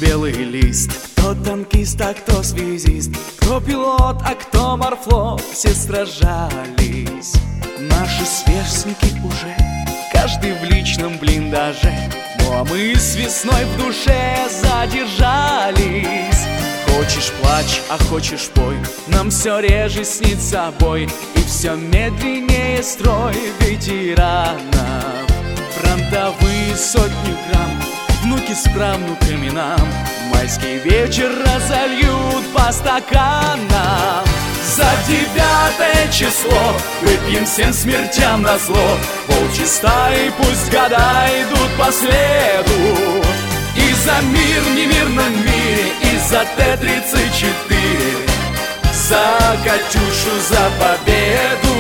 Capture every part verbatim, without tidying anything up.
белый лист. Кто танкист, а кто связист, кто пилот, а кто морфлот. Все сражались. Наши сверстники уже, каждый в личном блиндаже. Ну а мы с весной в душе задержались. Хочешь плачь, а хочешь пой, нам все реже снится бой. И все медленнее строй ветеранов. Фронтовые сотни грамм, внуки с правнуками нам майский вечер разольют по стаканам. За девятое число выпьем всем смертям назло. Волчьи стаи пусть года идут по следу. И за мир в немирном мире, и за Т тридцать четыре, за Катюшу, за победу.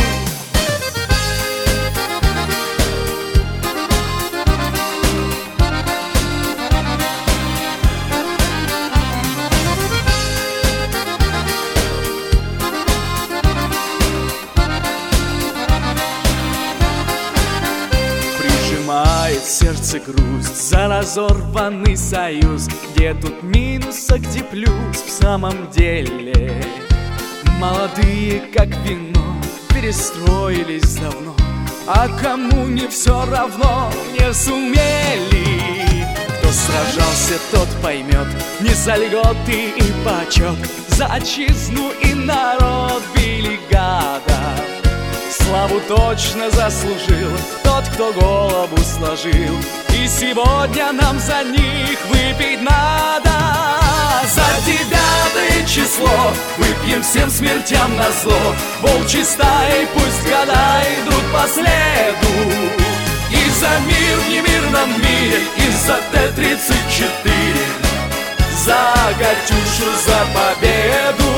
Прижимает сердце грусть за разорванный союз. Где тут минус, а где плюс в самом деле? Молодые, как вино, перестроились давно, а кому не все равно, не сумели. Кто сражался, тот поймет, не за льготы и почет, за отчизну и народ били гада. Славу точно заслужил тот, кто голову сложил, и сегодня нам за них выпить надо. За девятое число выпьем всем смертям назло. Волчьи стаи пусть года идут по следу. И за мир в немирном мире, и за Т тридцать четыре, за Катюшу, за победу.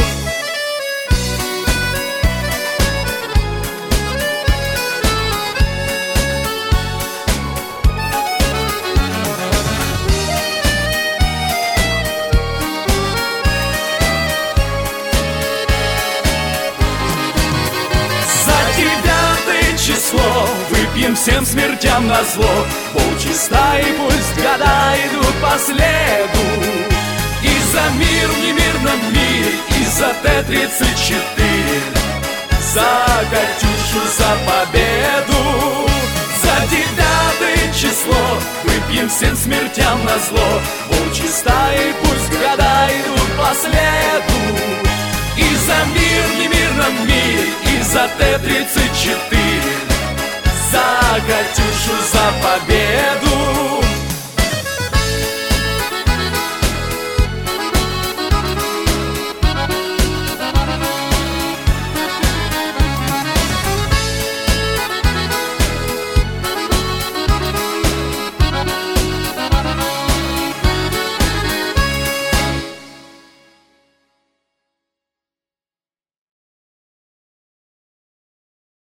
Выпьем всем смертям назло. Волчьи стаи пусть года идут по следу. И за мир в немирном мире, и за Т тридцать четыре, за Катюшу, за победу. За девятое число выпьем всем смертям назло. Волчьи стаи пусть года идут по следу. И за мир в немирном мире, и за Т тридцать четыре, за Катюшу, за победу.